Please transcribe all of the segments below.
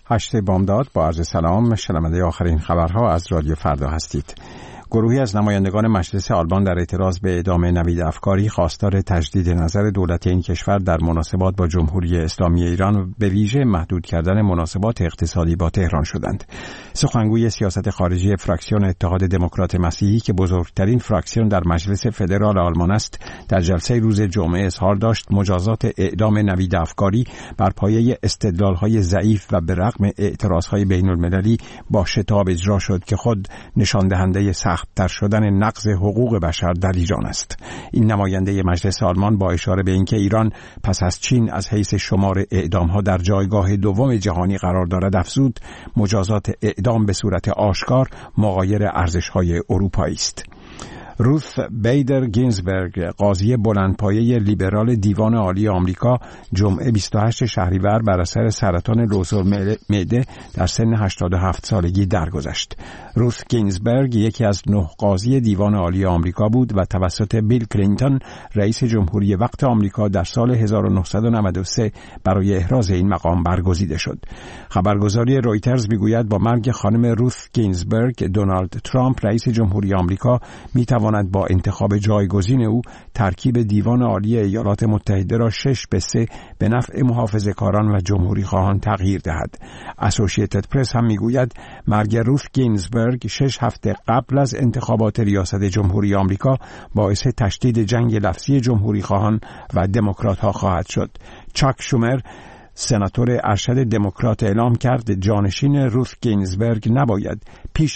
8 بامداد با عرض سلام، شنونده آخرین خبرها از رادیو فردا هستید. گروهی از نمایندگان مجلس آلمان در اعتراض به اعدام نوید افکاری خواستار تجدید نظر دولت این کشور در مناسبات با جمهوری اسلامی ایران به ویژه محدود کردن مناسبات اقتصادی با تهران شدند. سخنگوی سیاست خارجی فراکسیون اتحاد دموکرات مسیحی که بزرگترین فراکسیون در مجلس فدرال آلمان است، در جلسه روز جمعه اظهار داشت مجازات اعدام نوید افکاری بر پایه استدلال‌های ضعیف و به رغم اعتراض‌های بین‌المللی با شتاب اجرا شد که خود نشان دهنده تر شدن نقض حقوق بشر در ایران است. این نماینده مجلس آلمان با اشاره به اینکه ایران پس از چین از حیث شمار اعدام‌ها در جایگاه دوم جهانی قرار دارد افزود مجازات اعدام به صورت آشکار مغایر ارزش‌های اروپایی است. روث بیدر گینزبرگ، قاضی بلندپایه لیبرال دیوان عالی آمریکا، جمعه 28 شهریور بر اثر سرطان لوزالمعده در سن 87 سالگی درگذشت. روث گینزبرگ یکی از 9 قاضی دیوان عالی آمریکا بود و توسط بیل کلینتون رئیس جمهوری وقت آمریکا در سال 1993 برای احراز این مقام برگزیده شد. خبرگزاری رویترز میگوید با مرگ خانم روث گینزبرگ، دونالد ترامپ رئیس جمهوری آمریکا میتواند با انتخاب جایگزین او ترکیب دیوان عالی ایالات متحده را 6-3 به نفع محافظه‌کاران و جمهوری خواهان تغییر دهد. اسوسییتد پرس هم میگوید مرگ روث گینزبرگ 6 هفته قبل از انتخابات ریاست جمهوری آمریکا باعث تشدید جنگ لفظی جمهوری خواهان و دموکرات ها خواهد شد. چاک شومر، سناتور ارشد دموکرات، اعلام کرد جانشین روث گینزبرگ نباید پیش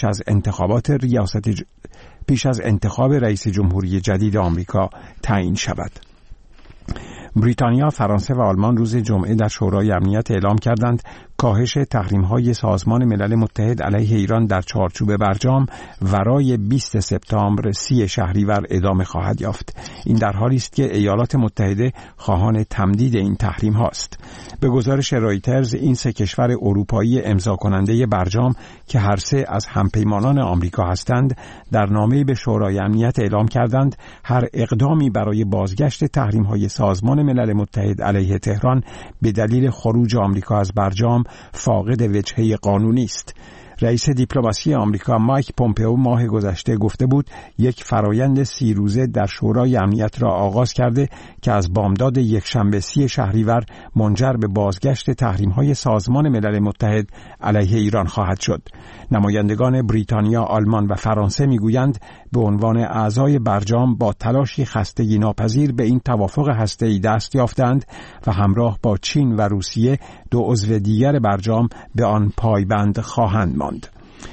از انتخاب رئیس جمهوری جدید آمریکا تعیین شود. بریتانیا، فرانسه و آلمان روز جمعه در شورای امنیت اعلام کردند کاهش تحریم‌های سازمان ملل متحد علیه ایران در چارچوب برجام ورای 20 سپتامبر 30 شهریور ادامه خواهد یافت. این در حالی است که ایالات متحده خواهان تمدید این تحریم هاست. به گزارش رویترز این 3 کشور اروپایی امضا کننده برجام که هر 3 از همپیمانان آمریکا هستند، در نامه‌ای به شورای امنیت اعلام کردند هر اقدامی برای بازگشت تحریم‌های سازمان ملل متحد علیه تهران به دلیل خروج آمریکا از برجام فاقد وجهه قانونی است. رئیس دیپلماسی آمریکا مایک پومپئو ماه گذشته گفته بود یک فرایند 30 روزه در شورای امنیت را آغاز کرده که از بامداد یکشنبه 30 شهریور منجر به بازگشت تحریم‌های سازمان ملل متحد علیه ایران خواهد شد. نمایندگان بریتانیا، آلمان و فرانسه میگویند به عنوان اعضای برجام با تلاشی خستگی ناپذیر به این توافق هسته‌ای دست یافتند و همراه با چین و روسیه 2 عضو دیگر برجام به آن پایبند خواهند ماند.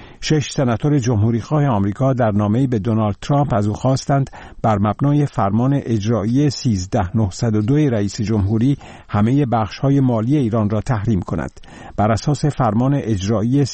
6 سناتور جمهوریخواه آمریکا در نامه‌ای به دونالد ترامپ از او خواستند بر مبنای فرمان اجرایی 13902 رئیس جمهوری همه بخش‌های مالی ایران را تحریم کند. بر اساس فرمان اجرایی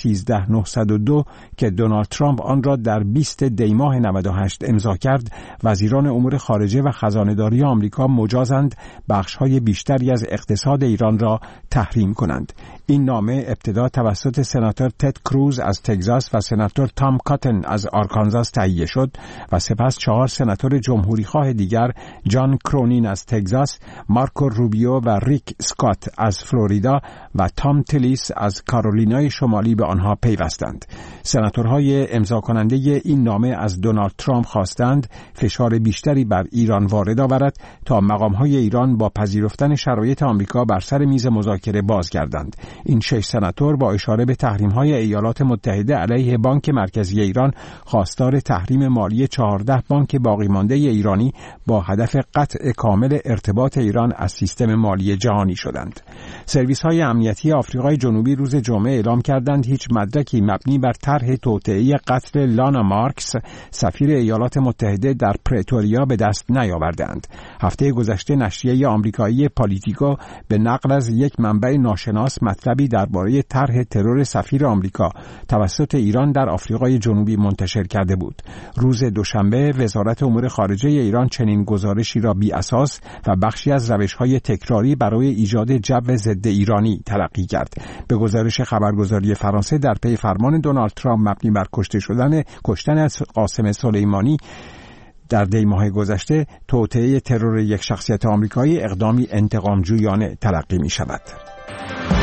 13902 که دونالد ترامپ آن را در 20 دی ماه 98 امضا کرد، وزیران امور خارجه و خزانه‌داری آمریکا مجازند بخش‌های بیشتری از اقتصاد ایران را تحریم کنند. این نامه ابتدا توسط سناتور تد کروز از تگزاس و سناتور تام کاتن از آرکانزاس تهیه شد و سپس 4 سناتور جمهوریخواه دیگر، جان کرونین از تگزاس، مارکو روبیو و ریک اسکات از فلوریدا و تام تلیس از کارولینای شمالی به آنها پیوستند. سناتورهای امضا کننده این نامه از دونالد ترامپ خواستند فشار بیشتری بر ایران وارد آورد تا مقامهای ایران با پذیرفتن شرایط آمریکا بر سر میز مذاکره بازگردند. این 6 سناتور با اشاره به تحریم‌های ایالات متحده علیه بانک مرکزی ایران خواستار تحریم مالی 14 بانک باقی مانده ایرانی با هدف قطع کامل ارتباط ایران از سیستم مالی جهانی شدند. سرویس‌های امنیتی آفریقای جنوبی روز جمعه اعلام کردند هیچ مدرکی مبنی بر طرح توطئه قتل لانا مارکس، سفیر ایالات متحده در پرتوریا، به دست نیاوردند. هفته گذشته نشریه آمریکایی پالیتیکو به نقل از یک منبع ناشناس مطلبی درباره طرح ترور سفیر آمریکا توسط ایران در آفریقای جنوبی منتشر کرده بود. روز دوشنبه وزارت امور خارجه ایران چنین گزارشی را بی اساس و بخشی از روش‌های تکراری برای ایجاد جو ضد ایرانی تلقی کرد. به گزارش خبرگزاری فرانسه در پی فرمان دونالد ترامپ مبنی بر کشتن از قاسم سلیمانی در دی ماه گذشته، توطئه ترور یک شخصیت آمریکایی اقدامی انتقامجویانه تلقی می شود.